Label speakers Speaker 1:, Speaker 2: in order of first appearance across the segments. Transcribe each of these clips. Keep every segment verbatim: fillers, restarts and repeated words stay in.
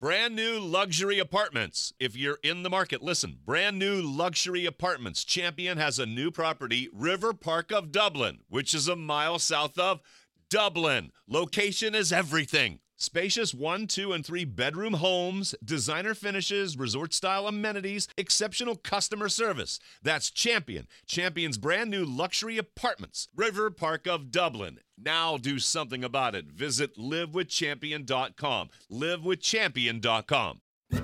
Speaker 1: Brand new luxury apartments. If you're in the market, listen. Brand new luxury apartments. Champion has a new property, River Park of Dublin, which is a mile south of Dublin. Location is everything. Spacious one, two, and three bedroom homes, designer finishes, resort-style amenities, exceptional customer service. That's Champion. Champion's brand new luxury apartments. River Park of Dublin. Now do something about it. Visit live with champion dot com. live with champion dot com.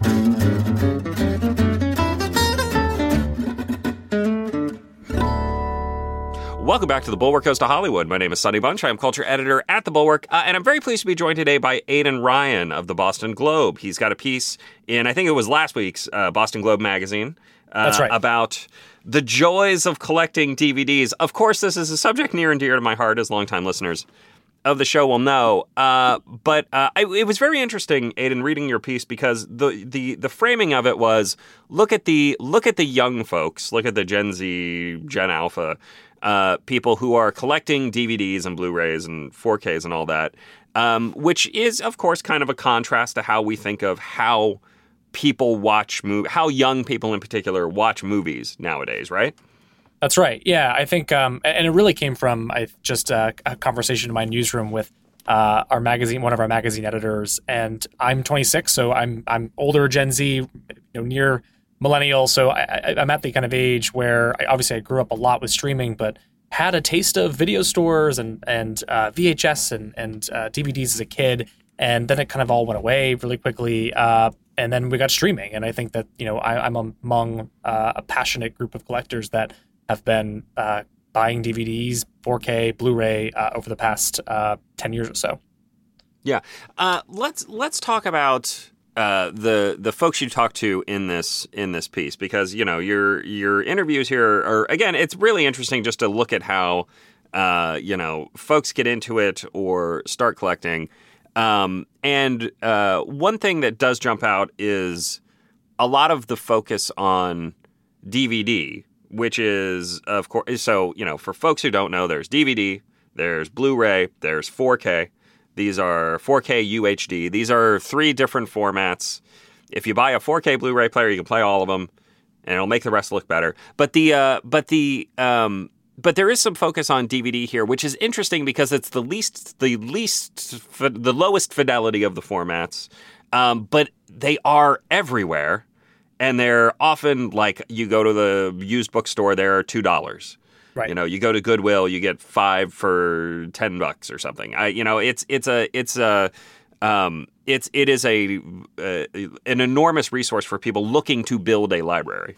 Speaker 2: Welcome back to The Bulwark Goes to Hollywood. My name is Sonny Bunch. I'm culture editor at The Bulwark, uh, and I'm very pleased to be joined today by Aidan Ryan of the Boston Globe. He's got a piece in, I think it was last week's uh, Boston Globe magazine, uh,
Speaker 3: That's right.
Speaker 2: about the joys of collecting D V Ds. Of course, this is a subject near and dear to my heart, as longtime listeners of the show will know. Uh, but uh, I, it was very interesting, Aidan, reading your piece, because the, the the framing of it was look at the look at the young folks, look at the Gen Z, Gen Alpha. Uh, people who are collecting D V Ds and Blu-rays and four Ks and all that, um, which is, of course, kind of a contrast to how we think of how people watch movies, how young people in particular watch movies nowadays, right?
Speaker 3: That's right. Yeah, I think, um, and it really came from I just uh, a conversation in my newsroom with uh, our magazine, one of our magazine editors, and I'm twenty-six, so I'm I'm older Gen Z, you know, near millennial, so I, I, I'm at the kind of age where I, obviously I grew up a lot with streaming, but had a taste of video stores and and uh, V H S and and uh, D V Ds as a kid, and then it kind of all went away really quickly. Uh, and then we got streaming, and I think that you know I, I'm among uh, a passionate group of collectors that have been uh, buying D V Ds, four K, Blu-ray uh, over the past uh, ten years or so.
Speaker 2: Yeah, uh, let's let's talk about. Uh, the the folks you talk to in this in this piece, because you know your your interviews here are, again, it's really interesting just to look at how uh, you know folks get into it or start collecting. Um, and uh, one thing that does jump out is a lot of the focus on D V D, which is of course so you know for folks who don't know, there's D V D, there's Blu-ray, there's four K. These are four K U H D. These are three different formats. If you buy a four K Blu-ray player, you can play all of them, and it'll make the rest look better. But the uh, but the um, but there is some focus on D V D here, which is interesting because it's the least the least the lowest fidelity of the formats. Um, but they are everywhere, and they're often like you go to the used bookstore, they're two dollars.
Speaker 3: Right.
Speaker 2: You know, you go to Goodwill, you get five for ten bucks or something. I, you know, it's it's a it's a um, it's it is a uh, an enormous resource for people looking to build a library.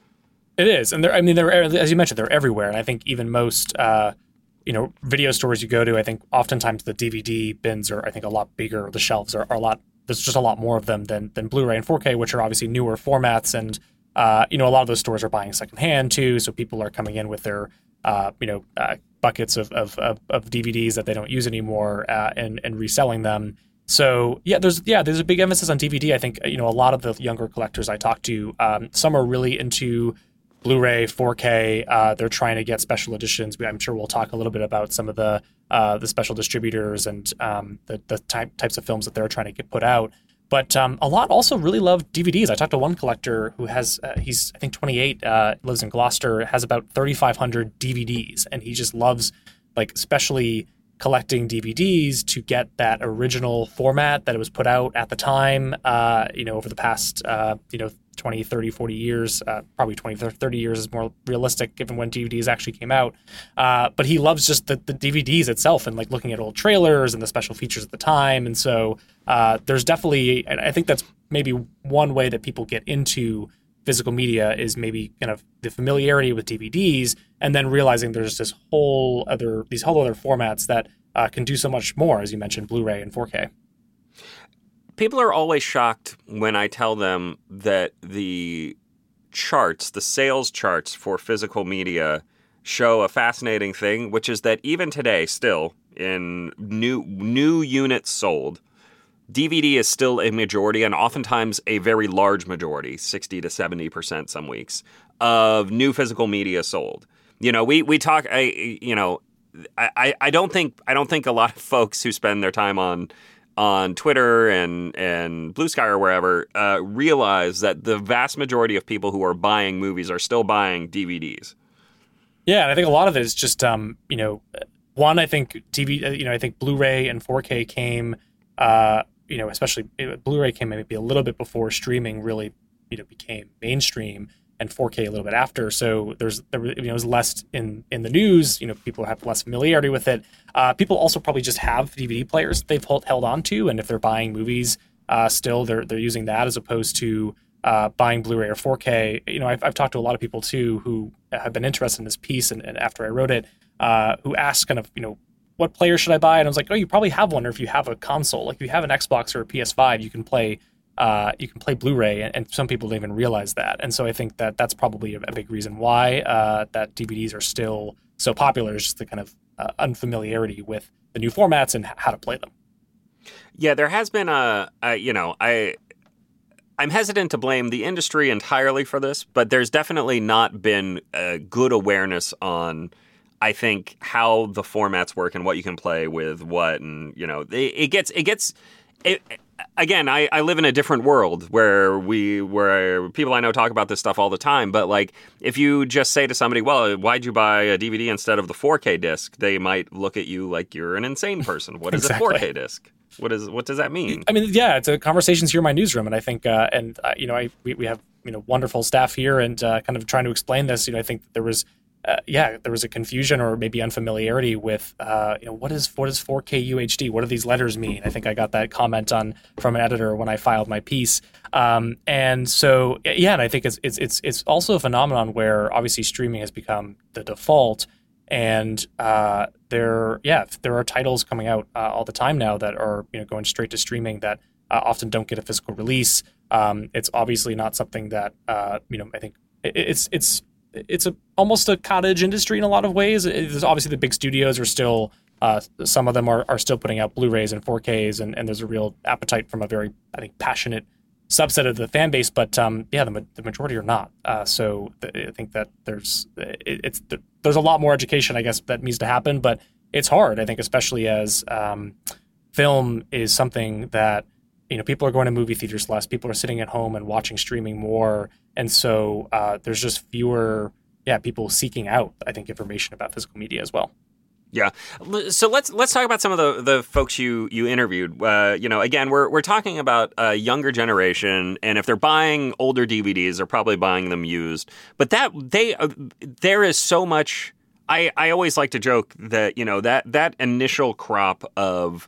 Speaker 3: It is, and they're, I mean, they're as you mentioned, they're everywhere, and I think even most uh, you know video stores you go to, I think oftentimes the D V D bins are I think a lot bigger. The shelves are, are a lot. There's just a lot more of them than than Blu-ray and four K, which are obviously newer formats, and uh, you know a lot of those stores are buying secondhand too, so people are coming in with their Uh, you know, uh, buckets of, of, of, of D V Ds that they don't use anymore uh, and, and reselling them. So, yeah, there's yeah, there's a big emphasis on D V D. I think, you know, a lot of the younger collectors I talk to, um, some are really into Blu-ray, four K. Uh, they're trying to get special editions. I'm sure we'll talk a little bit about some of the uh, the special distributors and um, the, the type, types of films that they're trying to get put out. But um, a lot also really love D V Ds. I talked to one collector who has, uh, he's I think twenty-eight, uh, lives in Gloucester, has about thirty-five hundred D V Ds. And he just loves, like, especially collecting D V Ds to get that original format that it was put out at the time, uh, you know, over the past, uh, you know, twenty, thirty, forty years. Uh, probably twenty, thirty years is more realistic given when D V Ds actually came out. Uh, but he loves just the, the D V Ds itself and like looking at old trailers and the special features at the time. And so uh, there's definitely, and I think that's maybe one way that people get into physical media is maybe kind of the familiarity with D V Ds and then realizing there's this whole other, these whole other formats that uh, can do so much more, as you mentioned, Blu-ray and four K.
Speaker 2: People are always shocked when I tell them that the charts, the sales charts for physical media show a fascinating thing, which is that even today, still, in new new units sold, D V D is still a majority, and oftentimes a very large majority, sixty to seventy percent some weeks, of new physical media sold. You know, we we talk, I, you know, I, I don't think I don't think a lot of folks who spend their time on on Twitter and, and Blue Sky or wherever uh, realize that the vast majority of people who are buying movies are still buying D V Ds.
Speaker 3: Yeah, and I think a lot of it is just, um, you know, one, I think T V, you know, I think Blu-ray and four K came, uh, you know, especially Blu-ray came maybe a little bit before streaming really, you know, became mainstream, and four K a little bit after. So there's, there, you know, it was less in, in the news. You know, people have less familiarity with it. Uh, people also probably just have D V D players they've hold, held on to, and if they're buying movies, uh, still they're they're using that as opposed to uh, buying Blu-ray or four K. You know, I've I've talked to a lot of people too who have been interested in this piece, and, and after I wrote it, uh, who asked kind of, you know, what player should I buy? And I was like, oh, you probably have one, or if you have a console, like if you have an Xbox or a P S five, you can play. Uh, you can play Blu-ray, and, and some people don't even realize that. And so I think that that's probably a, a big reason why uh, that D V Ds are still so popular, is just the kind of uh, unfamiliarity with the new formats and h- how to play them.
Speaker 2: Yeah, there has been a, a you know, I, I'm hesitant to blame the industry entirely for this, but there's definitely not been a good awareness on, I think, how the formats work and what you can play with what, and you know, it, it gets it gets. It, Again, I, I live in a different world where we where people I know talk about this stuff all the time. But like, if you just say to somebody, "Well, why'd you buy a D V D instead of the four K disc?" they might look at you like you're an insane person. What is exactly. a four K disc? What is what does that mean?
Speaker 3: I mean, yeah, it's a conversations here in my newsroom, and I think, uh, and uh, you know, I we, we have you know wonderful staff here, and uh, kind of trying to explain this. You know, I think there was. Uh, yeah, there was a confusion or maybe unfamiliarity with, uh, you know, what is what is four K U H D? What do these letters mean? I think I got that comment on from an editor when I filed my piece, um, and so yeah, and I think it's it's it's it's also a phenomenon where obviously streaming has become the default, and uh, there yeah there are titles coming out uh, all the time now that are you know going straight to streaming that uh, often don't get a physical release. Um, it's obviously not something that uh, you know I think it, it's it's. It's a almost a cottage industry in a lot of ways. There's obviously the big studios are still, uh, some of them are, are still putting out Blu-rays and four Ks, and, and there's a real appetite from a very, I think, passionate subset of the fan base. But um, yeah, the, the majority are not. Uh, so th- I think that there's it, it's there's a lot more education, I guess, that needs to happen. But it's hard, I think, especially as um, film is something that, you know, people are going to movie theaters less. People are sitting at home and watching streaming more. And so uh, there's just fewer, yeah, people seeking out, I think, information about physical media as well.
Speaker 2: Yeah. So let's let's talk about some of the, the folks you you interviewed. Uh, you know, again, we're we're talking about a younger generation, and if they're buying older D V Ds, they're probably buying them used. But that they uh, there is so much. I, I always like to joke that you know that that initial crop of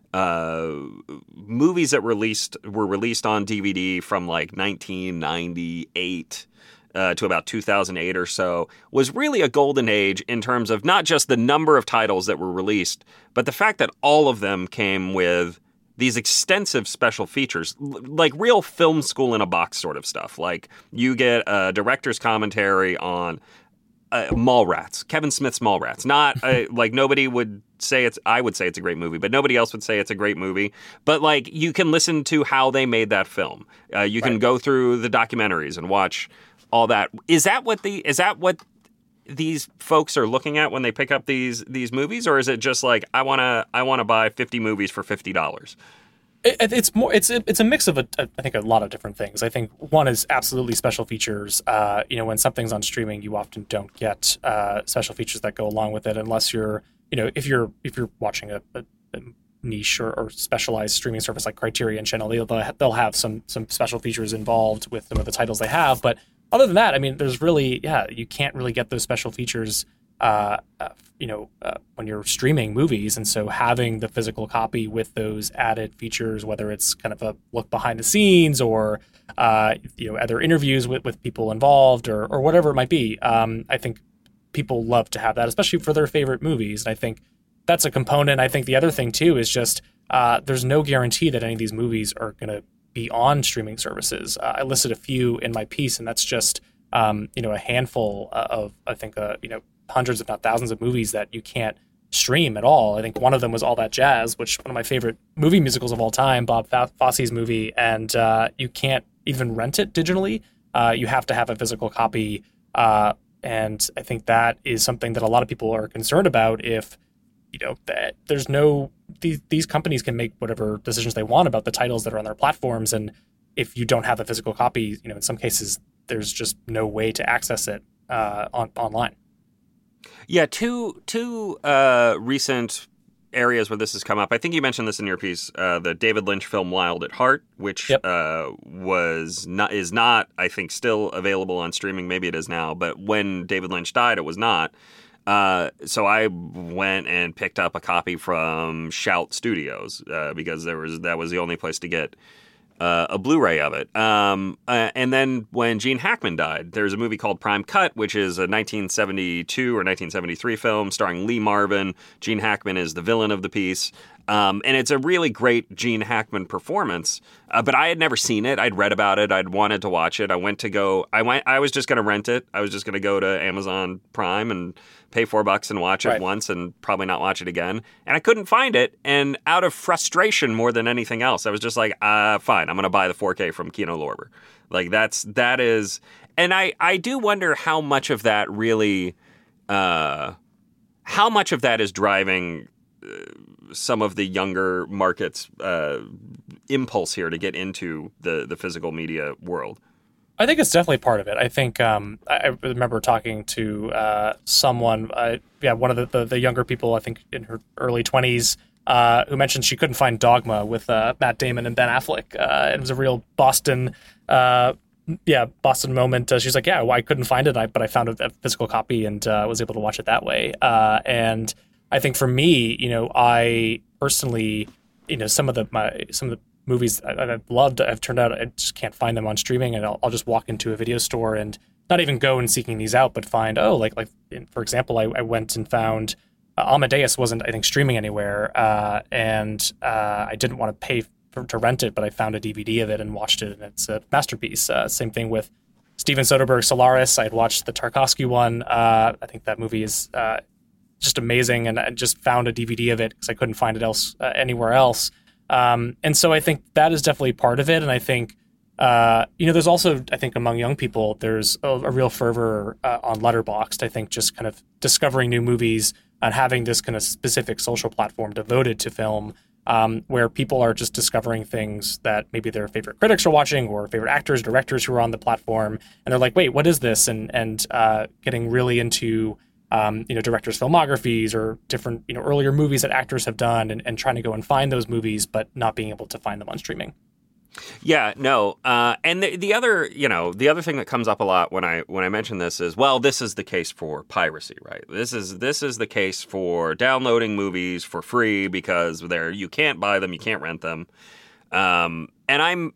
Speaker 2: Uh, movies that released were released on D V D from like nineteen ninety-eight uh, to about two thousand eight or so was really a golden age in terms of not just the number of titles that were released, but the fact that all of them came with these extensive special features, l- like real film school in a box sort of stuff. Like you get a director's commentary on Uh, Mallrats, Kevin Smith's Mallrats. Not uh, like nobody would say it's. I would say it's a great movie, but nobody else would say it's a great movie. But like you can listen to how they made that film. Uh, you can
Speaker 3: right.
Speaker 2: go through the documentaries and watch all that. Is that what the? Is that what these folks are looking at when they pick up these these movies, or is it just like I wanna I wanna buy fifty movies for fifty dollars?
Speaker 3: It, it's more. It's a, it's a mix of a, a, I think a lot of different things. I think one is absolutely special features. Uh, you know, when something's on streaming, you often don't get uh, special features that go along with it, unless you're, you know, if you're if you're watching a, a, a niche or, or specialized streaming service like Criterion Channel, they'll they'll have some some special features involved with some of the titles they have. But other than that, I mean, there's really yeah, you can't really get those special features. Uh, uh, you know, uh, when you're streaming movies. And so having the physical copy with those added features, whether it's kind of a look behind the scenes or, uh, you know, other interviews with, with people involved or, or whatever it might be, um, I think people love to have that, especially for their favorite movies. And I think that's a component. I think the other thing, too, is just uh, there's no guarantee that any of these movies are going to be on streaming services. Uh, I listed a few in my piece, and that's just, um, you know, a handful of, I think, uh, you know, hundreds, if not thousands of movies that you can't stream at all. I think one of them was All That Jazz, which one of my favorite movie musicals of all time, Bob Fosse's movie, and uh, you can't even rent it digitally. Uh, you have to have a physical copy, uh, and I think that is something that a lot of people are concerned about if you know, that there's no these these companies can make whatever decisions they want about the titles that are on their platforms, and if you don't have a physical copy, you know, in some cases there's just no way to access it uh, on online.
Speaker 2: Yeah, two two uh, recent areas where this has come up. I think you mentioned this in your piece, uh, the David Lynch film Wild at Heart, which
Speaker 3: yep.
Speaker 2: uh, was not is not, I think, still available on streaming. Maybe it is now, but when David Lynch died, it was not. Uh, so I went and picked up a copy from Shout Studios uh, because there was that was the only place to get Uh, a Blu-ray of it. Um, uh, and then when Gene Hackman died, there's a movie called Prime Cut, which is a nineteen seventy-two or nineteen seventy-three film starring Lee Marvin. Gene Hackman is the villain of the piece. Um, and it's a really great Gene Hackman performance. Uh, but I had never seen it. I'd read about it. I'd wanted to watch it. I went to go, I went, I was just going to rent it. I was just going to go to Amazon Prime and pay four bucks and watch it
Speaker 3: right.
Speaker 2: once and probably not watch it again. And I couldn't find it. And out of frustration more than anything else, I was just like, uh, fine, I'm going to buy the four K from Kino Lorber. Like that's, that is, and I, I do wonder how much of that really, uh, how much of that is driving uh, some of the younger markets' uh, impulse here to get into the, the physical media world.
Speaker 3: I think it's definitely part of it. I think um, I remember talking to uh, someone, uh, yeah, one of the, the, the younger people, I think in her early twenties, uh, who mentioned she couldn't find Dogma with uh, Matt Damon and Ben Affleck. Uh, it was a real Boston, uh, yeah, Boston moment. Uh, she's like, yeah, well, I couldn't find it, I, but I found a, a physical copy and uh, was able to watch it that way. Uh, and I think for me, you know, I personally, you know, some of the my some of the movies I, I've loved, I've turned out I just can't find them on streaming, and I'll, I'll just walk into a video store and not even go and seeking these out, but find oh, like like for example, I, I went and found uh, Amadeus wasn't I think streaming anywhere, uh, and uh, I didn't want to pay for, to rent it, but I found a D V D of it and watched it, and it's a masterpiece. Uh, same thing with Steven Soderbergh's Solaris. I had watched the Tarkovsky one. Uh, I think that movie is uh, just amazing, and I just found a D V D of it because I couldn't find it else uh, anywhere else. Um, and so I think that is definitely part of it. And I think, uh, you know, there's also, I think among young people, there's a, a real fervor uh, on Letterboxd. I think just kind of discovering new movies and having this kind of specific social platform devoted to film, um, where people are just discovering things that maybe their favorite critics are watching or favorite actors, directors who are on the platform. And they're like, wait, what is this? And, and uh, getting really into Um, you know, directors' filmographies or different, you know, earlier movies that actors have done, and, and trying to go and find those movies, but not being able to find them on streaming.
Speaker 2: Yeah, no, uh, and the, the other, you know, the other thing that comes up a lot when I when I mention this is, well, this is the case for piracy, right? This is this is the case for downloading movies for free because they're you can't buy them, you can't rent them, um, and I'm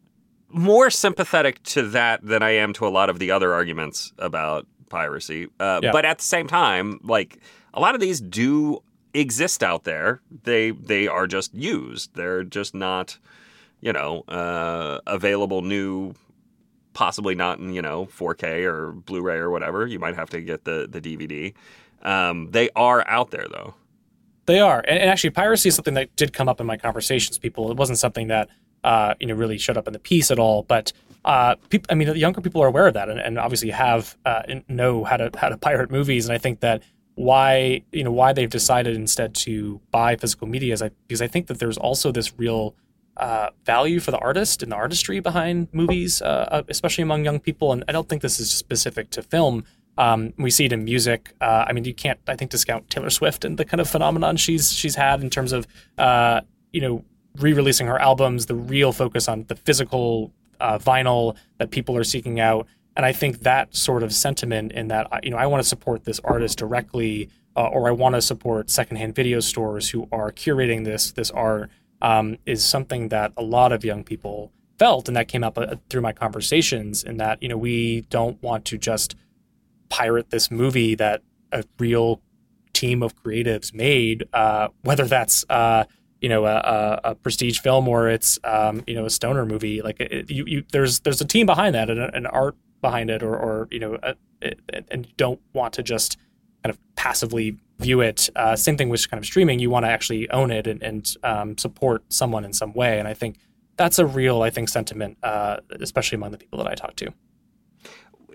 Speaker 2: more sympathetic to that than I am to a lot of the other arguments about piracy. Uh,
Speaker 3: yeah.
Speaker 2: But at the same time, like a lot of these do exist out there. They they are just used. They're just not, you know, uh, available new, possibly not in, you know, four K or Blu-ray or whatever. You might have to get the, the D V D. Um, they are out there, though.
Speaker 3: They are. And, and actually, piracy is something that did come up in my conversations with people. It wasn't something that, uh, you know, really showed up in the piece at all. But Uh, people, I mean, the younger people are aware of that, and, and obviously have uh, know how to how to pirate movies. And I think that why you know why they've decided instead to buy physical media is I, because I think that there's also this real uh, value for the artist and the artistry behind movies, uh, especially among young people. And I don't think this is specific to film. Um, we see it in music. Uh, I mean, you can't I think discount Taylor Swift and the kind of phenomenon she's she's had in terms of uh, you know re-releasing her albums, the real focus on the physical Uh, vinyl that people are seeking out. And I think that sort of sentiment in that, you know, I want to support this artist directly, uh, or I want to support secondhand video stores who are curating this this art, um, is something that a lot of young people felt. And that came up uh, through my conversations, in that, you know, we don't want to just pirate this movie that a real team of creatives made, uh, whether that's uh, you know, a, a prestige film or it's, um, you know, a stoner movie. Like it, you, you, there's, there's a team behind that and an art behind it, or, or you know, a, it, and you don't want to just kind of passively view it. Uh, same thing with kind of streaming. You want to actually own it and, and um, support someone in some way. And I think that's a real, I think, sentiment, uh, especially among the people that I talk to.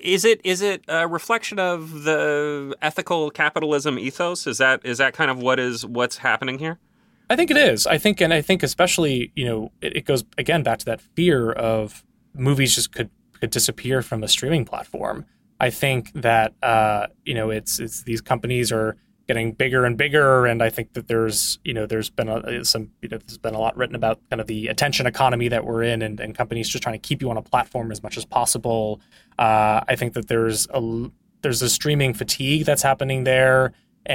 Speaker 2: is it is it a reflection of the ethical capitalism ethos? Is that is that kind of what is what's happening here?
Speaker 3: I think it is. I think, and I think especially, you know, it, it goes again back to that fear of movies just could could disappear from a streaming platform. I think that uh, you know, it's it's these companies are getting bigger and bigger, and I think that there's you know there's been a, some you know there's been a lot written about kind of the attention economy that we're in, and, and companies just trying to keep you on a platform as much as possible. Uh, I think that there's a there's a streaming fatigue that's happening there,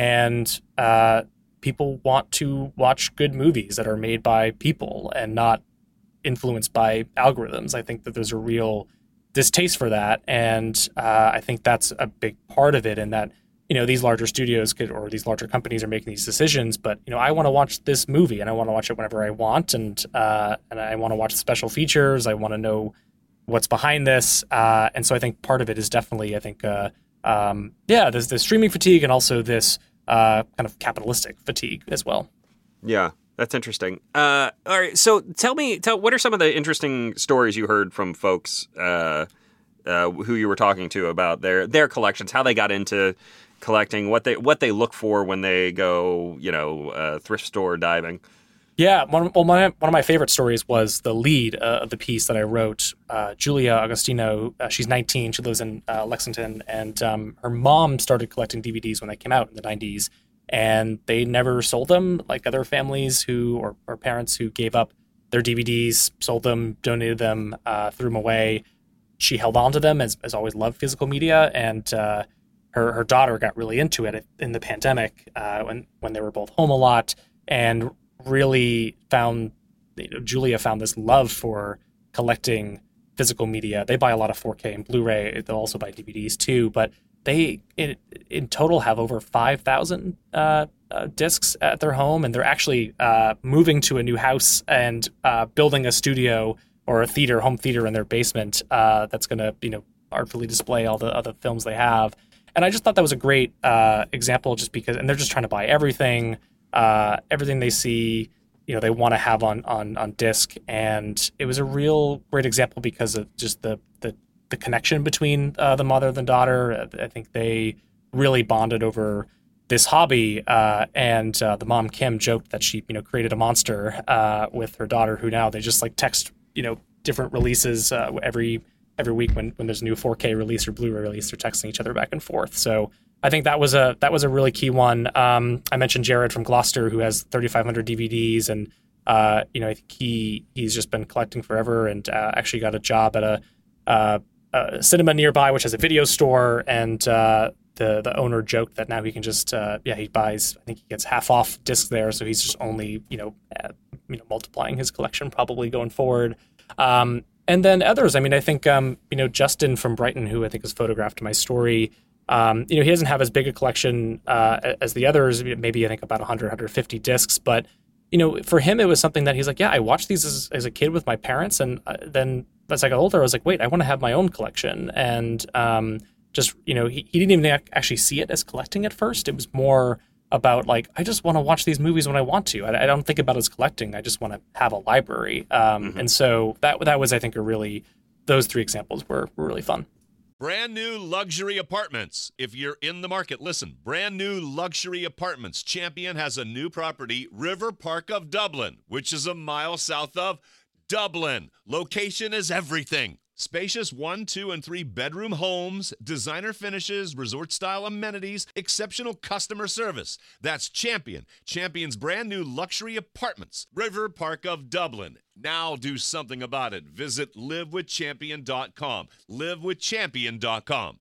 Speaker 3: and uh, people want to watch good movies that are made by people and not influenced by algorithms. I think that there's a real distaste for that, and uh, I think that's a big part of it. And that you know these larger studios could, or these larger companies are making these decisions, but you know I want to watch this movie and I want to watch it whenever I want, and uh, and I want to watch the special features. I want to know what's behind this, uh, and so I think part of it is definitely I think uh, um, yeah there's the streaming fatigue and also this uh, kind of capitalistic fatigue as well.
Speaker 2: Yeah. That's interesting. Uh, all right, so tell me, tell what are some of the interesting stories you heard from folks uh, uh, who you were talking to about their their collections, how they got into collecting, what they what they look for when they go, you know, uh, thrift store diving.
Speaker 3: Yeah, one, well, my, one of my favorite stories was the lead uh, of the piece that I wrote. Uh, Julia Agostino, uh, she's nineteen, she lives in uh, Lexington, and um, her mom started collecting D V Ds when they came out in the nineties. And they never sold them like other families who or, or parents who gave up their D V Ds, sold them, donated them, uh, threw them away. She held on to them, as, as always loved physical media. And uh, her her daughter got really into it in the pandemic uh, when, when they were both home a lot, and really found, you know, Julia found this love for collecting physical media. They buy a lot of four K and Blu-ray. They'll also buy D V Ds too, but they in, in total have over five thousand uh, uh, discs at their home, and they're actually uh, moving to a new house and uh, building a studio or a theater, home theater in their basement uh, that's going to, you know, artfully display all the other films they have. And I just thought that was a great uh, example, just because, and they're just trying to buy everything, uh, everything they see, you know, they want to have on on on disc, and it was a real great example because of just the the the connection between uh, the mother and the daughter. I think they really bonded over this hobby. Uh, and uh, the mom, Kim, joked that she, you know, created a monster uh, with her daughter, who now they just like text, you know, different releases uh, every every week when, when there's a new four K release or Blu-ray release, they're texting each other back and forth. So I think that was a that was a really key one. Um, I mentioned Jared from Gloucester, who has thirty-five hundred D V Ds, and uh, you know, I think he he's just been collecting forever, and uh, actually got a job at a uh, Uh, cinema nearby, which has a video store, and uh, the the owner joked that now he can just uh, yeah he buys, I think he gets half off discs there, so he's just only you know uh, you know multiplying his collection probably going forward. Um, and then others, I mean, I think um, you know Justin from Brighton, who I think is photographed in my story, um, you know he doesn't have as big a collection uh, as the others, maybe I think about one hundred, one hundred fifty discs, but you know for him it was something that he's like, yeah, I watched these as, as a kid with my parents, and uh, then as I got older, I was like, wait, I want to have my own collection. And um, just, you know, he, he didn't even ac- actually see it as collecting at first. It was more about like, I just want to watch these movies when I want to. I, I don't think about it as collecting. I just want to have a library. Um, mm-hmm. And so that that was, I think, a really, those three examples were, were really fun.
Speaker 1: Brand new luxury apartments. If you're in the market, listen, brand new luxury apartments. Champion has a new property, River Park of Dublin, which is a mile south of Dublin. Location is everything. Spacious one, two, and three bedroom homes, designer finishes, resort-style amenities, exceptional customer service. That's Champion. Champion's brand new luxury apartments, River Park of Dublin. Now do something about it. Visit live with champion dot com. live with champion dot com.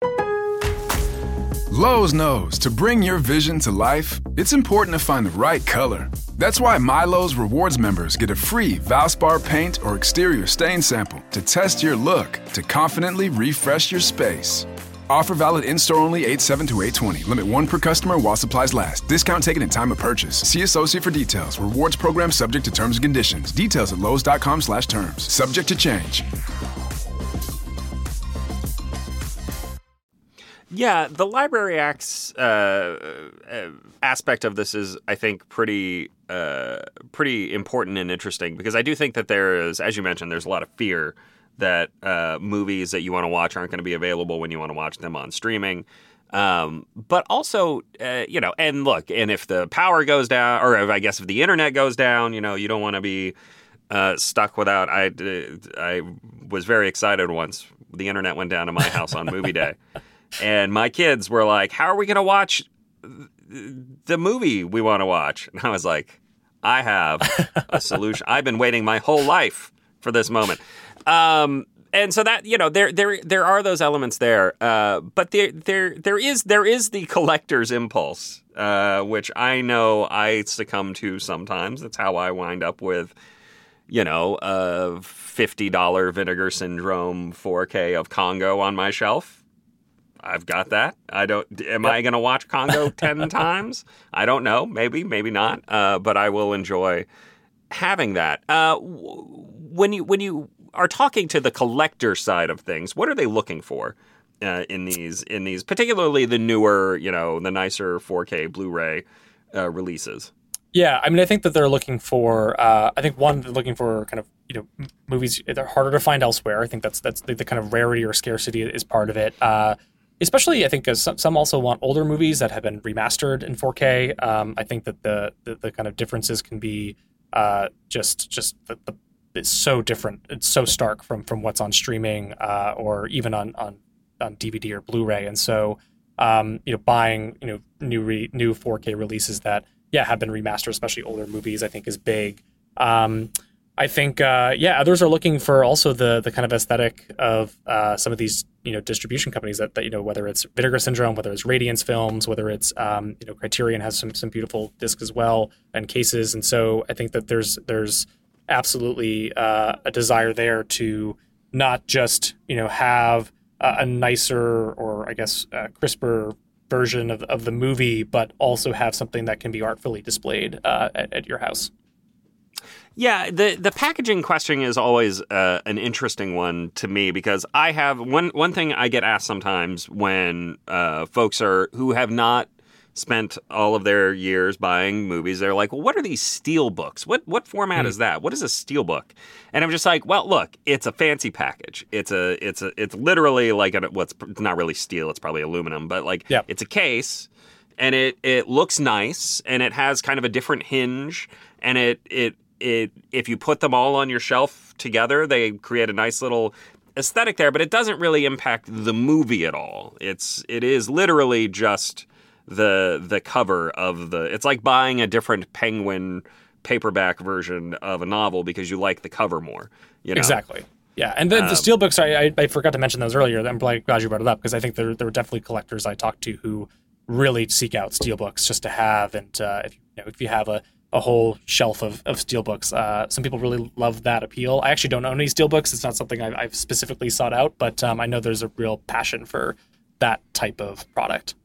Speaker 4: Lowe's knows to bring your vision to life, it's important to find the right color. That's why MyLowe's Rewards members get a free Valspar paint or exterior stain sample to test your look to confidently refresh your space. Offer valid in-store only eight seven to eight twenty. Limit one per customer while supplies last. Discount taken at time of purchase. See associate for details. Rewards program subject to terms and conditions. Details at lowes.com slash terms. Subject to change.
Speaker 2: Yeah, the library acts uh, uh, aspect of this is, I think, pretty uh, pretty important and interesting, because I do think that there is, as you mentioned, there's a lot of fear that uh, movies that you want to watch aren't going to be available when you want to watch them on streaming. Um, but also, uh, you know, and look, and if the power goes down, or if, I guess if the internet goes down, you know, you don't want to be uh, stuck without. I, I was very excited once the internet went down to my house on movie day, and my kids were like, "How are we going to watch the movie we want to watch?" And I was like, "I have a solution. I've been waiting my whole life for this moment." Um, And so that, you know, there there there are those elements there, uh, but there there there is there is the collector's impulse, uh, which I know I succumb to sometimes. That's how I wind up with, you know, a fifty dollar Vinegar Syndrome four K of Congo on my shelf. I've got that. I don't. Am I going to watch Congo ten times? I don't know. Maybe, maybe not. Uh, but I will enjoy having that. Uh, when you when you. are talking to the collector side of things, what are they looking for uh, in these, in these, particularly the newer, you know, the nicer four K Blu-ray uh, releases?
Speaker 3: Yeah, I mean, I think that they're looking for. Uh, I think one, they're looking for kind of you know m- movies they're harder to find elsewhere. I think that's that's the, the kind of rarity or scarcity is part of it. Uh, especially, I think, because some, some also want older movies that have been remastered in four K. Um, I think that the, the the kind of differences can be uh, just just the, the it's so different. It's so stark from from what's on streaming uh, or even on, on on D V D or Blu-ray. And so, um, you know, buying you know new re, new four K releases that yeah have been remastered, especially older movies, I think is big. Um, I think uh, yeah, others are looking for also the the kind of aesthetic of uh, some of these you know distribution companies that, that you know whether it's Vinegar Syndrome, whether it's Radiance Films, whether it's um, you know Criterion has some some beautiful discs as well and cases. And so I think that there's there's absolutely uh, a desire there to not just you know have a, a nicer or I guess a crisper version of, of the movie, but also have something that can be artfully displayed uh, at, at your house.
Speaker 2: Yeah, the the packaging question is always uh, an interesting one to me because I have one one thing I get asked sometimes when uh, folks are who have not spent all of their years buying movies. They're like, well, what are these steel books? What what format mm. is that? What is a steel book? And I'm just like, well, look, it's a fancy package. It's a it's a it's literally like a, what's it's not really steel. It's probably aluminum, but like
Speaker 3: yep.
Speaker 2: It's a case, and it it looks nice, and it has kind of a different hinge, and it it it if you put them all on your shelf together, they create a nice little aesthetic there. But it doesn't really impact the movie at all. It's it is literally just the the cover of the it's like buying a different Penguin paperback version of a novel because you like the cover more, you know?
Speaker 3: Exactly. Yeah, and the, um, the steelbooks, I, I I forgot to mention those earlier. I'm glad you brought it up because I think there there were definitely collectors I talked to who really seek out steelbooks just to have, and uh, if you know if you have a, a whole shelf of of steelbooks, uh, some people really love that appeal. I actually don't own any steelbooks; it's not something I've, I've specifically sought out, but um, I know there's a real passion for that type of product.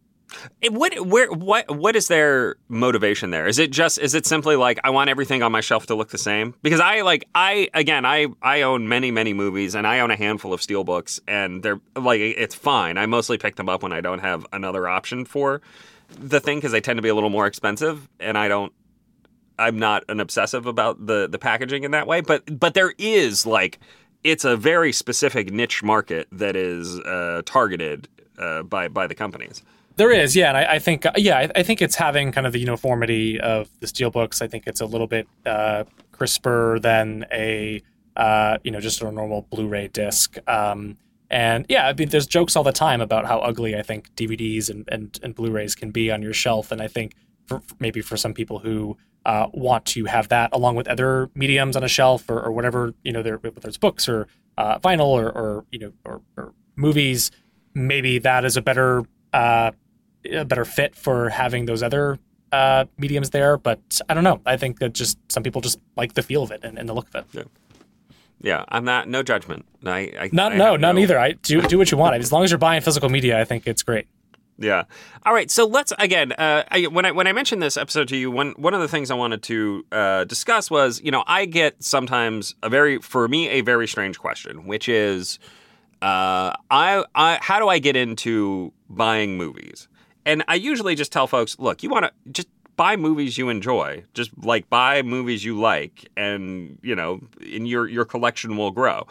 Speaker 2: What where what what is their motivation there? Is it just is it simply like I want everything on my shelf to look the same? Because I like I again I I own many many movies and I own a handful of steelbooks and they're like it's fine. I mostly pick them up when I don't have another option for the thing because they tend to be a little more expensive and I don't I'm not an obsessive about the the packaging in that way. But but there is like it's a very specific niche market that is uh, targeted uh, by by the companies.
Speaker 3: There is, yeah, and I, I think, yeah, I, I think it's having kind of the uniformity of the steelbooks. I think it's a little bit uh, crisper than a, uh, you know, just a normal Blu-ray disc. Um, and yeah, I mean, there's jokes all the time about how ugly I think D V Ds and, and, and Blu-rays can be on your shelf. And I think for, maybe for some people who uh, want to have that along with other mediums on a shelf or, or whatever, you know, whether it's books or uh, vinyl or, or you know, or, or movies, maybe that is a better. Uh, a better fit for having those other uh, mediums there. But I don't know. I think that just some people just like the feel of it and, and the look of it.
Speaker 2: Yeah. Yeah. I'm not, no judgment. I, I
Speaker 3: Not,
Speaker 2: I
Speaker 3: no, not
Speaker 2: no...
Speaker 3: either. I do, do what you want. As long as you're buying physical media, I think it's great.
Speaker 2: Yeah. All right. So let's, again, uh, I, when I, when I mentioned this episode to you, one, one of the things I wanted to uh, discuss was, you know, I get sometimes a very, for me, a very strange question, which is, uh, I, I, how do I get into buying movies? And I usually just tell folks, look, you want to just buy movies you enjoy. Just like buy movies you like and, you know, and your your collection will grow.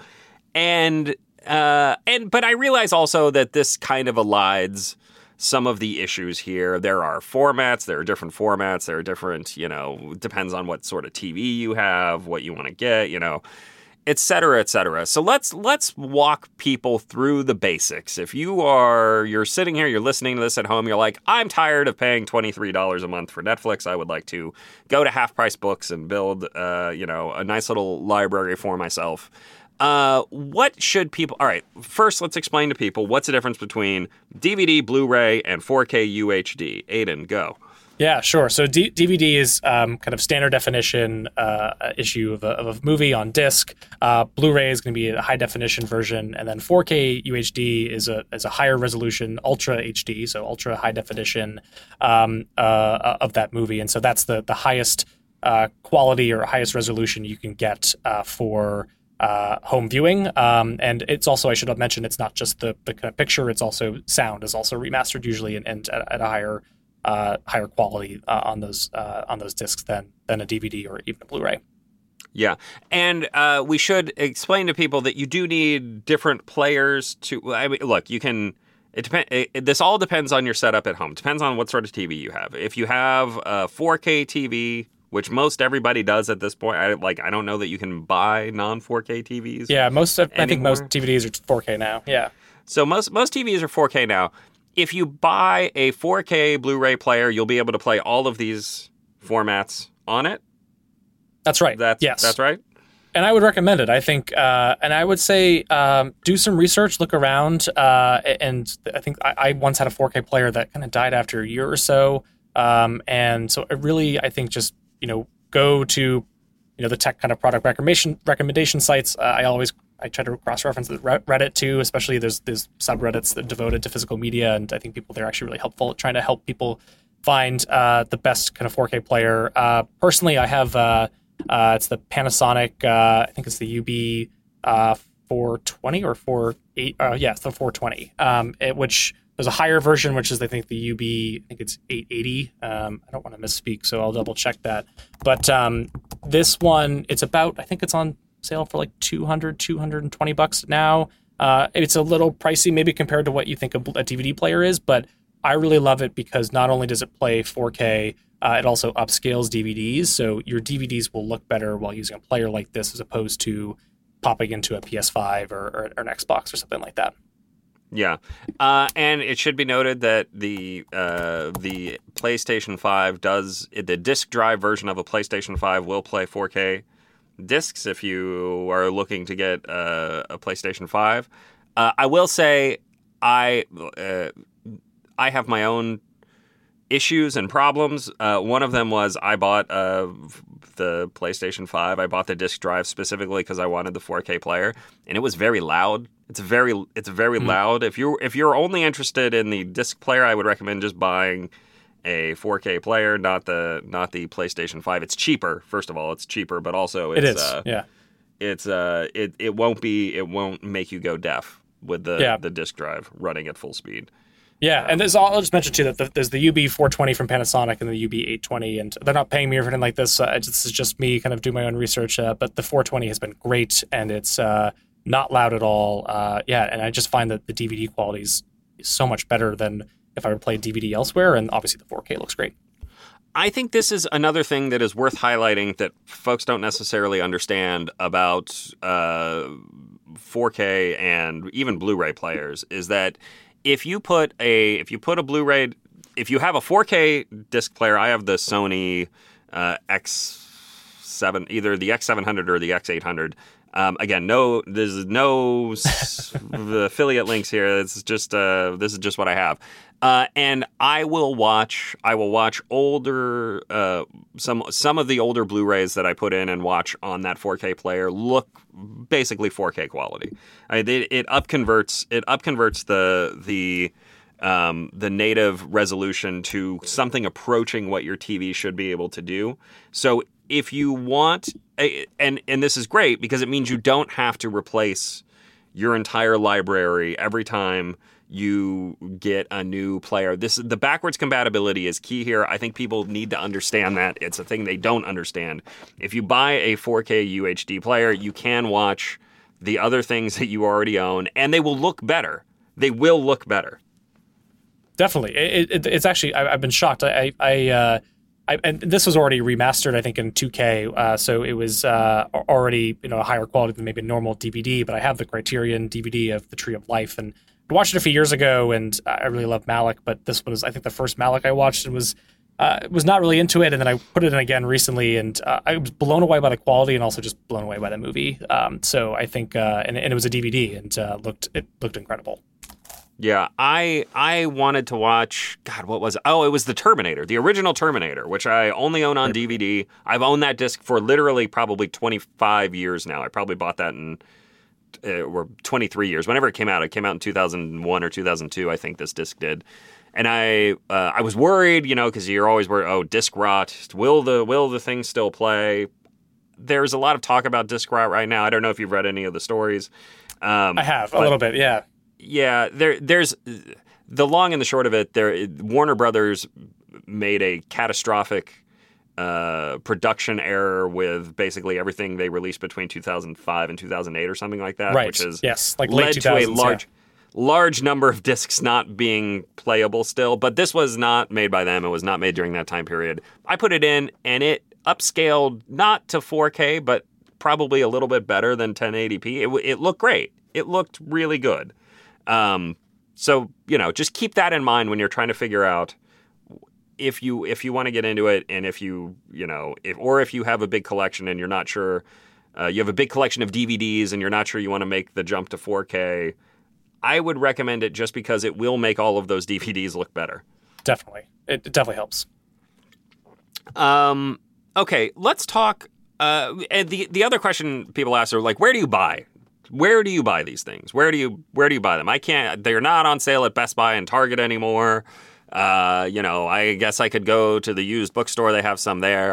Speaker 2: and uh, and but I realize also that this kind of elides some of the issues here. There are formats, there are different formats, there are different, you know, depends on what sort of T V you have, what you want to get, you know, et cetera, et cetera. So let's let's walk people through the basics. If you are, you're sitting here, you're listening to this at home, you're like, I'm tired of paying twenty-three dollars a month for Netflix. I would like to go to Half Price Books and build, uh, you know, a nice little library for myself. Uh, what should people... All right, first let's explain to people what's the difference between D V D, Blu-ray, and four K U H D. Aiden, go.
Speaker 3: Yeah, sure. So D- DVD is um, kind of standard definition uh, issue of a, of a movie on disc. Uh, Blu-ray is going to be a high definition version, and then four K U H D is a is a higher resolution Ultra H D, so ultra high definition um, uh, of that movie, and so that's the the highest uh, quality or highest resolution you can get uh, for uh, home viewing. Um, and it's also, I should have mentioned, it's not just the the kind of picture; it's also sound is also remastered usually and, and at, at a higher. Uh, higher quality uh, on those uh, on those discs than than a D V D or even a Blu-ray.
Speaker 2: Yeah, and uh, we should explain to people that you do need different players to. I mean, look, you can. It depend. It, this all depends on your setup at home. Depends on what sort of T V you have. If you have a four K T V, which most everybody does at this point, I like. I don't know that you can buy non four K T Vs.
Speaker 3: Yeah, most. Of, I think
Speaker 2: anymore.
Speaker 3: most D V Ds are four K now. Yeah.
Speaker 2: So most most T Vs are four K now. If you buy a four K Blu-ray player, you'll be able to play all of these formats on it.
Speaker 3: That's right.
Speaker 2: That's,
Speaker 3: yes.
Speaker 2: That's right.
Speaker 3: And I would recommend it. I think, uh, and I would say um, do some research, look around. Uh, and I think I, I once had a four K player that kind of died after a year or so. Um, and so it really, I think just, you know, go to, you know, the tech kind of product recommendation recommendation sites. Uh, I always I try to cross-reference Reddit too, especially there's there's subreddits that are devoted to physical media, and I think people there are actually really helpful at trying to help people find uh, the best kind of four K player. Uh, personally, I have uh, uh, it's the Panasonic. Uh, I think it's the U B uh, four twenty or four eight. Uh, yeah, it's the four twenty. Um, it, which there's a higher version, which is I think the U B. I think it's eight eighty. Um, I don't want to misspeak, so I'll double check that. But um, this one, it's about. I think it's on sale for like two hundred, two hundred twenty bucks now. Uh, it's a little pricey maybe compared to what you think a, a D V D player is, but I really love it because not only does it play four K, uh, it also upscales D V Ds. So your D V Ds will look better while using a player like this as opposed to popping into a P S five or, or, or an Xbox or something like that.
Speaker 2: Yeah, uh, and it should be noted that the uh, the PlayStation five does, the disk drive version of a PlayStation five will play four K discs if you are looking to get uh, a PlayStation five. Uh, I will say I uh, I have my own issues and problems. Uh, one of them was I bought uh, the PlayStation five. I bought the disc drive specifically because I wanted the four K player, and it was very loud. It's very it's very mm-hmm. loud. If you're if you're only interested in the disc player, I would recommend just buying a four K player, not the not the PlayStation five. It's cheaper. First of all, it's cheaper, but also it's,
Speaker 3: it is.
Speaker 2: Uh,
Speaker 3: yeah,
Speaker 2: it's uh, it it won't be it won't make you go deaf with the
Speaker 3: yeah.
Speaker 2: the disc drive running at full speed.
Speaker 3: Yeah, and there's all, I'll just mention too that the, there's the U B four twenty from Panasonic and the U B eight twenty, and they're not paying me or anything like this. Uh, this is just me kind of doing my own research. Uh, but the four twenty has been great, and it's uh, not loud at all. Uh, yeah, and I just find that the D V D quality is so much better than if I would play D V D elsewhere, and obviously the four K looks great.
Speaker 2: I think this is another thing that is worth highlighting that folks don't necessarily understand about uh, four K and even Blu-ray players is that if you put a if you put a Blu-ray, if you have a four K disc player, I have the Sony uh, X seven, either the X seven hundred or the X eight hundred. Um, again, no, there's no s- affiliate links here. It's just uh, this is just what I have, uh, and I will watch. I will watch older uh, some some of the older Blu-rays that I put in and watch on that four K player look basically four K quality. I, it, it upconverts it upconverts the the um, the native resolution to something approaching what your T V should be able to do. So if you want, and and this is great because it means you don't have to replace your entire library every time you get a new player. This the backwards compatibility is key here. I think people need to understand that. It's a thing they don't understand. If you buy a four K U H D player, you can watch the other things that you already own, and they will look better. They will look better.
Speaker 3: Definitely. It, it, it's actually, I, I've been shocked. I, I, uh, I, and this was already remastered, I think, in two K. Uh, so it was uh, already, you know, a higher quality than maybe a normal D V D. But I have the Criterion D V D of The Tree of Life, and I watched it a few years ago, and I really love Malick. But this was, I think, the first Malick I watched, and was uh, was not really into it. And then I put it in again recently, and uh, I was blown away by the quality, and also just blown away by the movie. Um, so I think, uh, and, and it was a D V D, and uh, looked it looked incredible.
Speaker 2: Yeah, I I wanted to watch, God, what was it? Oh, it was the Terminator, the original Terminator, which I only own on D V D. I've owned that disc for literally probably twenty-five years now. I probably bought that in, uh, or twenty-three years. Whenever it came out, it came out in two thousand one or two thousand two, I think this disc did. And I uh, I was worried, you know, because you're always worried, oh, disc rot, will the, will the thing still play? There's a lot of talk about disc rot right now. I don't know if you've read any of the stories. Um,
Speaker 3: I have, a
Speaker 2: but,
Speaker 3: little bit, yeah.
Speaker 2: Yeah, there, there's the long and the short of it. There, Warner Brothers made a catastrophic uh, production error with basically everything they released between two thousand five and two thousand eight or something like that,
Speaker 3: Right.
Speaker 2: which has
Speaker 3: yes, like
Speaker 2: led
Speaker 3: late
Speaker 2: to a
Speaker 3: two thousands,
Speaker 2: large,
Speaker 3: yeah.
Speaker 2: large number of discs not being playable still. But this was not made by them. It was not made during that time period. I put it in, and it upscaled not to four K, but probably a little bit better than ten eighty p. It, it looked great. It looked really good. Um, so, you know, just keep that in mind when you're trying to figure out if you, if you want to get into it, and if you, you know, if, or if you have a big collection and you're not sure, uh, you have a big collection of D V Ds and you're not sure you want to make the jump to four K, I would recommend it just because it will make all of those D V Ds look better.
Speaker 3: Definitely. It, it definitely helps.
Speaker 2: Um, okay, let's talk, uh, and the, the other question people ask are like, where do you buy? Where do you buy these things? Where do you where do you buy them? I can't. They're not on sale at Best Buy and Target anymore. Uh, you know, I guess I could go to the used bookstore. They have some there.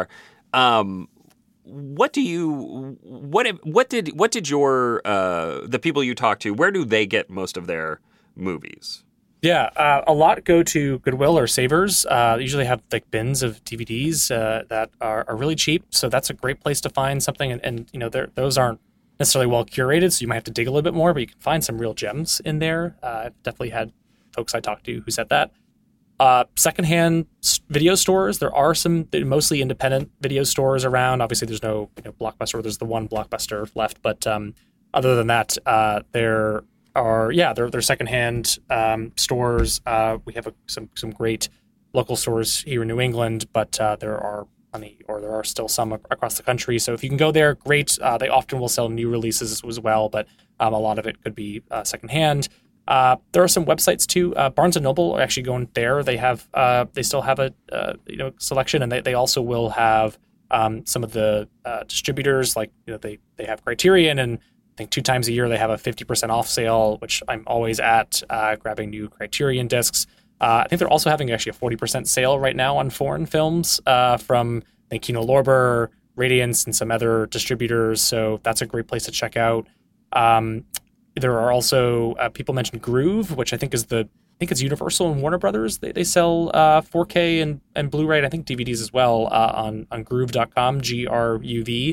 Speaker 2: Um, what do you what what did what did your uh, the people you talk to? Where do they get most of their movies?
Speaker 3: Yeah, uh, a lot go to Goodwill or Savers. Uh, they usually have like bins of D V Ds uh, that are, are really cheap. So that's a great place to find something. And, and you know, those aren't necessarily well curated, so you might have to dig a little bit more, but you can find some real gems in there. Uh, I've definitely had folks I talked to who said that. Uh, secondhand video stores, there are some mostly independent video stores around. Obviously, there's no you know, Blockbuster. There's the one Blockbuster left, but um, other than that, uh, there are yeah, there there are secondhand um, stores. Uh, we have a, some some great local stores here in New England, but uh, there are money, or there are still some ac- across the country. So if you can go there, great. Uh, they often will sell new releases as well, but um, a lot of it could be uh, secondhand. Uh, there are some websites too. Uh, Barnes and Noble are actually going there. They have, uh, they still have a uh, you know selection, and they, they also will have um, some of the uh, distributors. Like you know they they have Criterion, and I think two times a year they have a fifty percent off sale, which I'm always at uh, grabbing new Criterion discs. Uh, I think they're also having actually a forty percent sale right now on foreign films uh, from I think Kino Lorber, Radiance, and some other distributors. So that's a great place to check out. Um, there are also uh, people mentioned Groove, which I think is the I think it's Universal and Warner Brothers. They they sell uh, four K and, and Blu-ray, and I think D V Ds as well uh, on on Groove dot com, G R U V.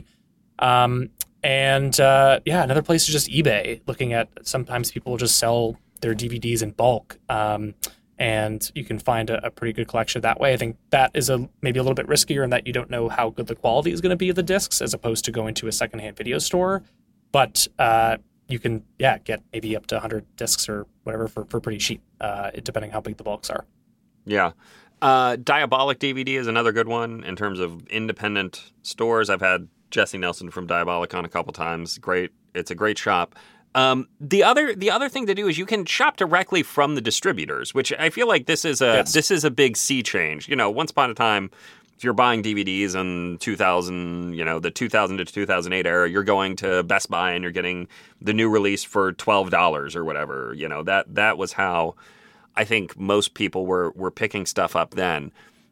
Speaker 3: Um, and uh, yeah, another place is just eBay. Looking at sometimes people will just sell their D V Ds in bulk. Um, And you can find a, a pretty good collection that way. I think that is a maybe a little bit riskier in that you don't know how good the quality is going to be of the discs, as opposed to going to a secondhand video store. But uh, you can, yeah, get maybe up to one hundred discs or whatever for, for pretty cheap, uh, depending how big the bulks are.
Speaker 2: Yeah. Uh, Diabolic D V D is another good one in terms of independent stores. I've had Jesse Nelson from Diabolic on a couple times. Great. It's a great shop. Um, the other the other thing to do is you can shop directly from the distributors, which I feel like this is a
Speaker 3: Yes.
Speaker 2: this is a big sea change. You know, once upon a time, if you're buying D V Ds in two thousand, you know, the two thousand to two thousand eight era, you're going to Best Buy and you're getting the new release for twelve dollars or whatever. You know, that that was how I think most people were were picking stuff up then.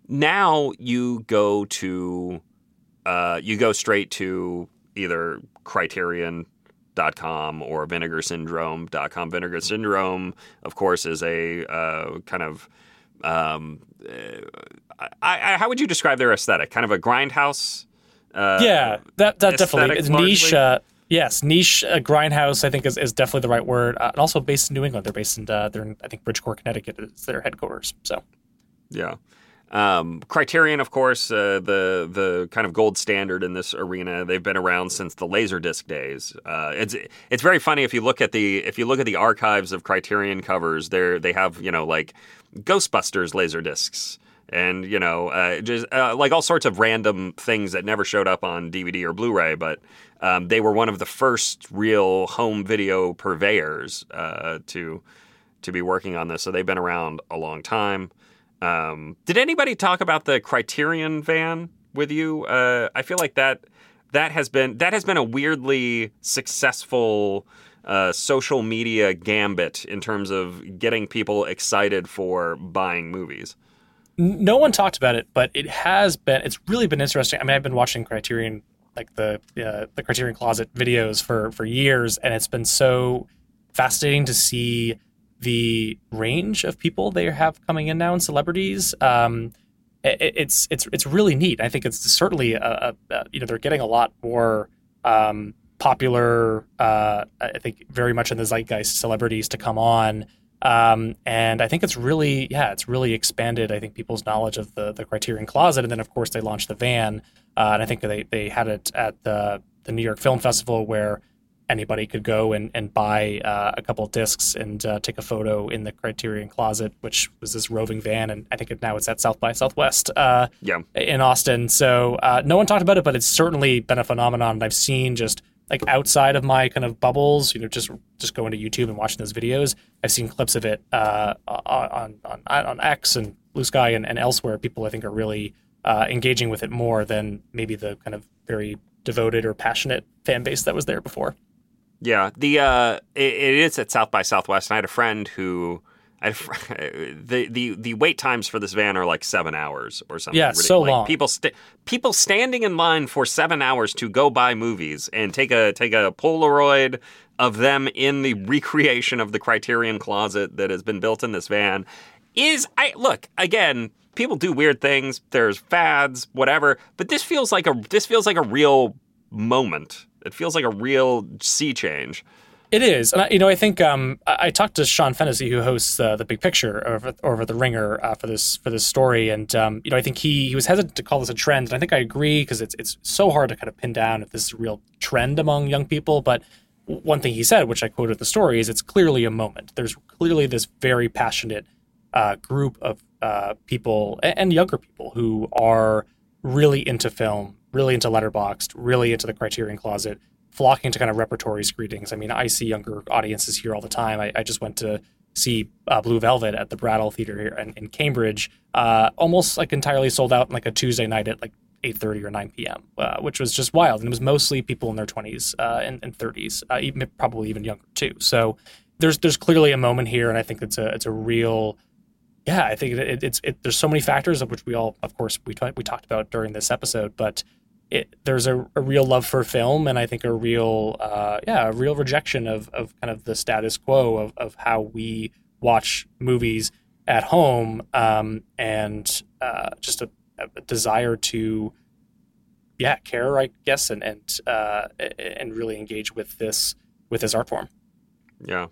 Speaker 2: Now you go to uh, you go straight to either Criterion dot com or vinegar syndrome dot com. Vinegar Syndrome, of course, is a uh, kind of um, uh, I, I, how would you describe their aesthetic? Kind of a grindhouse. Uh,
Speaker 3: yeah, that that definitely
Speaker 2: aesthetic
Speaker 3: it's niche.
Speaker 2: largely?
Speaker 3: Uh, Yes, niche uh, grindhouse, I think, is, is definitely the right word. Uh, and also based in New England. They're based in, uh, they're in, I think, Bridgeport, Connecticut is their headquarters. So,
Speaker 2: yeah. Um, Criterion, of course, uh, the the kind of gold standard in this arena. They've been around since the Laserdisc days. Uh, it's it's very funny if you look at the if you look at the archives of Criterion covers. They they have you know like Ghostbusters Laserdiscs and you know uh, just uh, like all sorts of random things that never showed up on D V D or Blu-ray, but um, they were one of the first real home video purveyors uh, to to be working on this. So they've been around a long time. Um, did anybody talk about the Criterion van with you? Uh, I feel like that that has been that has been a weirdly successful uh, social media gambit in terms of getting people excited for buying movies.
Speaker 3: No one talked about it, but it has been. It's really been interesting. I mean, I've been watching Criterion, like the uh, the Criterion Closet videos for for years, and it's been so fascinating to see the range of people they have coming in now and celebrities. Um, it, it's it's it's really neat. I think it's certainly a, a, a, you know they're getting a lot more um, popular. Uh, I think very much in the zeitgeist celebrities to come on, um, and I think it's really yeah it's really expanded. I think people's knowledge of the the Criterion Closet, and then of course they launched the van, uh, and I think they they had it at the the New York Film Festival where anybody could go and, and buy uh, a couple of discs and uh, take a photo in the Criterion Closet, which was this roving van. And I think it, now it's at South by Southwest uh,
Speaker 2: yeah.
Speaker 3: in Austin. So uh, no one talked about it, but it's certainly been a phenomenon. And I've seen just like outside of my kind of bubbles, you know, just just going to YouTube and watching those videos. I've seen clips of it uh, on, on, on X and Blue Sky and, and elsewhere. People, I think, are really uh, engaging with it more than maybe the kind of very devoted or passionate fan base that was there before.
Speaker 2: Yeah, the uh, it, it is at South by Southwest, and I had a friend who I had a fr- the the the wait times for this van are like seven hours or something.
Speaker 3: Yeah,
Speaker 2: ridiculous.
Speaker 3: so
Speaker 2: like
Speaker 3: long.
Speaker 2: People st- people standing in line for seven hours to go buy movies and take a take a Polaroid of them in the recreation of the Criterion Closet that has been built in this van. Is I look again. People do weird things. There's fads, whatever. But this feels like a this feels like a real moment. It feels like a real sea change.
Speaker 3: It is. And, I, you know, I think um, I, I talked to Sean Fennessy, who hosts uh, The Big Picture over, over The Ringer uh, for this for this story. And, um, you know, I think he, he was hesitant to call this a trend. And I think I agree because it's, it's so hard to kind of pin down if this is a real trend among young people. But one thing he said, which I quoted the story, is it's clearly a moment. There's clearly this very passionate uh, group of uh, people and, and younger people who are really into film, really into Letterboxd, really into the Criterion Closet, flocking to kind of repertory screenings. I mean, I see younger audiences here all the time. I, I just went to see uh, Blue Velvet at the Brattle Theater here in, in Cambridge, uh, almost like entirely sold out on like a Tuesday night at like eight thirty or nine p.m., uh, which was just wild. And it was mostly people in their twenties uh, and, and thirties, uh, even, probably even younger too. So there's there's clearly a moment here, and I think it's a it's a real yeah, I think it, it's it, there's so many factors of which we all, of course, we t- we talked about during this episode, but it, there's a, a real love for film, and I think a real uh, yeah, a real rejection of of kind of the status quo of of how we watch movies at home, um, and uh, just a, a desire to yeah care, I guess, and and uh, and really engage with this with this art form.
Speaker 2: Yeah.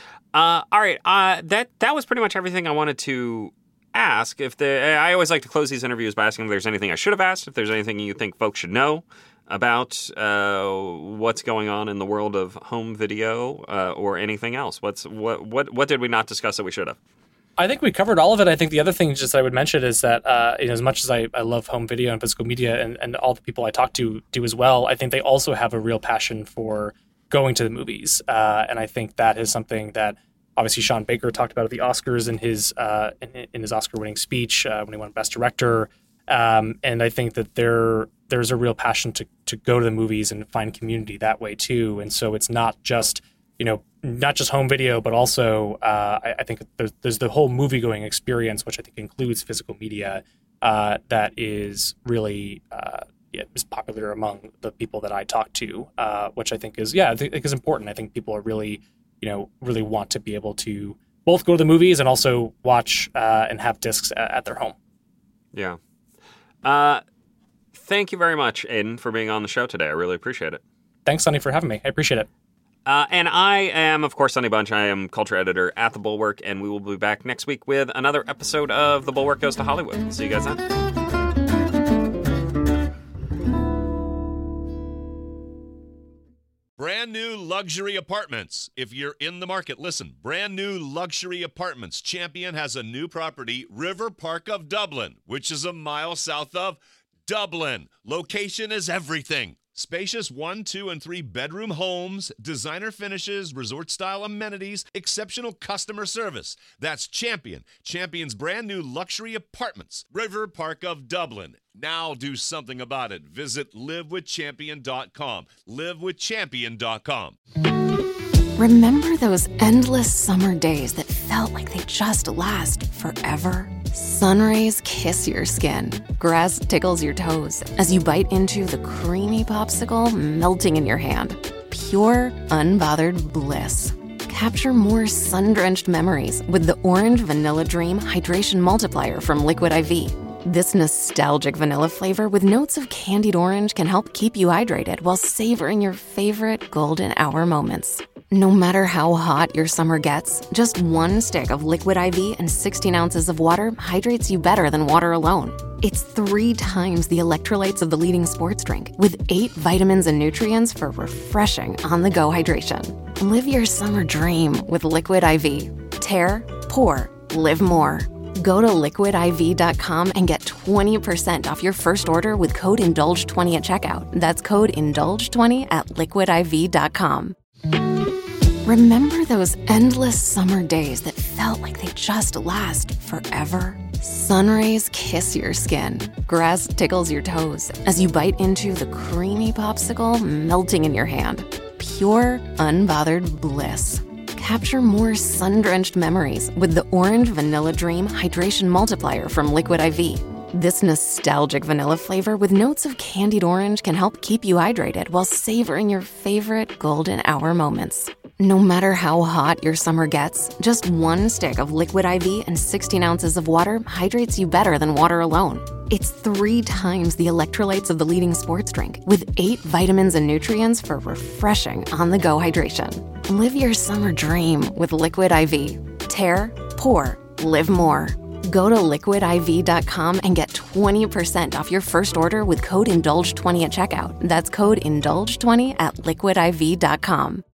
Speaker 2: Uh, all right, uh, that that was pretty much everything I wanted to ask. If the I always like to close these interviews by asking if there's anything I should have asked, if there's anything you think folks should know about uh, what's going on in the world of home video uh, or anything else. What's what what what did we not discuss that we should have?
Speaker 3: I think we covered all of it. I think the other thing just I would mention is that uh, you know, as much as I, I love home video and physical media, and, and all the people I talk to do as well, I think they also have a real passion for going to the movies. Uh, and I think that is something that obviously Sean Baker talked about at the Oscars in his uh, in, in his Oscar-winning speech uh, when he won Best Director. Um, and I think that there there's a real passion to to go to the movies and find community that way too. And so it's not just, you know, not just home video, but also uh, I, I think there's, there's the whole movie-going experience, which I think includes physical media, uh, that is really uh, yeah, is popular among the people that I talk to, uh, which I think is, yeah, I think is important. I think people are really, you know, really want to be able to both go to the movies and also watch uh, and have discs at, at their home.
Speaker 2: Yeah. Uh, thank you very much, Aidan, for being on the show today. I really appreciate it.
Speaker 3: thanks, Sonny, for having me. I appreciate it.
Speaker 2: Uh, and I am, of course, Sonny Bunch. I am culture editor at The Bulwark, and we will be back next week with another episode of The Bulwark Goes to Hollywood. See you guys then.
Speaker 1: Brand new luxury apartments. If you're in the market, listen. Brand new luxury apartments. Champion has a new property, River Park of Dublin, which is a mile south of Dublin. Location is everything. Spacious one, two, and three bedroom homes, designer finishes, resort-style amenities, exceptional customer service. That's Champion. Champion's brand new luxury apartments, River Park of Dublin. Now do something about it. Visit live with champion dot com. live with champion dot com.
Speaker 5: Remember those endless summer days that felt like they just last forever? Sun rays kiss your skin. Grass tickles your toes as you bite into the creamy popsicle melting in your hand. Pure, unbothered bliss. Capture more sun-drenched memories with the Orange Vanilla Dream Hydration Multiplier from Liquid I V. This nostalgic vanilla flavor with notes of candied orange can help keep you hydrated while savoring your favorite golden hour moments. No matter how hot your summer gets, just one stick of Liquid I V and sixteen ounces of water hydrates you better than water alone. It's three times the electrolytes of the leading sports drink, with eight vitamins and nutrients for refreshing on-the-go hydration. Live your summer dream with Liquid I V. Tear, pour, live more. Go to liquid I V dot com and get twenty percent off your first order with code indulge twenty at checkout. That's code indulge twenty at liquid I V dot com. Remember those endless summer days that felt like they just last forever? Sun rays kiss your skin. Grass tickles your toes as you bite into the creamy popsicle melting in your hand. Pure, unbothered bliss. Capture more sun-drenched memories with the Orange Vanilla Dream Hydration Multiplier from Liquid I V. This nostalgic vanilla flavor with notes of candied orange can help keep you hydrated while savoring your favorite golden hour moments. No matter how hot your summer gets, just one stick of Liquid I V and sixteen ounces of water hydrates you better than water alone. It's three times the electrolytes of the leading sports drink, with eight vitamins and nutrients for refreshing on-the-go hydration. Live your summer dream with Liquid I V. Tear, pour, live more. Go to liquid I V dot com and get twenty percent off your first order with code indulge twenty at checkout. That's code indulge twenty at liquid I V dot com.